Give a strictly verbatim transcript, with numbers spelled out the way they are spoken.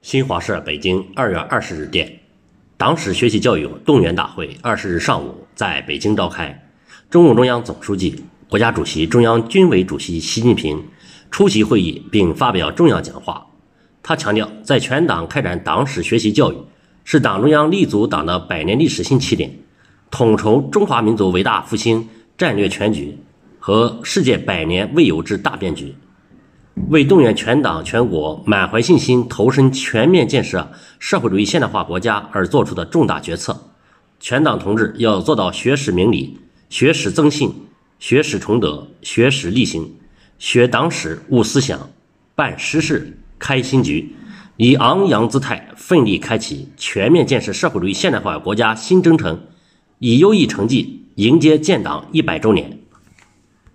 新华社北京二月二十日电，党史学习教育动员大会二十日上午在北京召开。中共中央总书记、国家主席、中央军委主席习近平出席会议并发表重要讲话。他强调，在全党开展党史学习教育，是党中央立足党的百年历史新起点，统筹中华民族伟大复兴战略全局和世界百年未有之大变局，为动员全党全国满怀信心投身全面建设社会主义现代化国家而做出的重大决策。全党同志要做到学史明理、学史增信、学史崇德、学史立行，学党史悟思想，办实事开新局，以昂扬姿态奋力开启全面建设社会主义现代化国家新征程，以优异成绩迎接建党一百周年。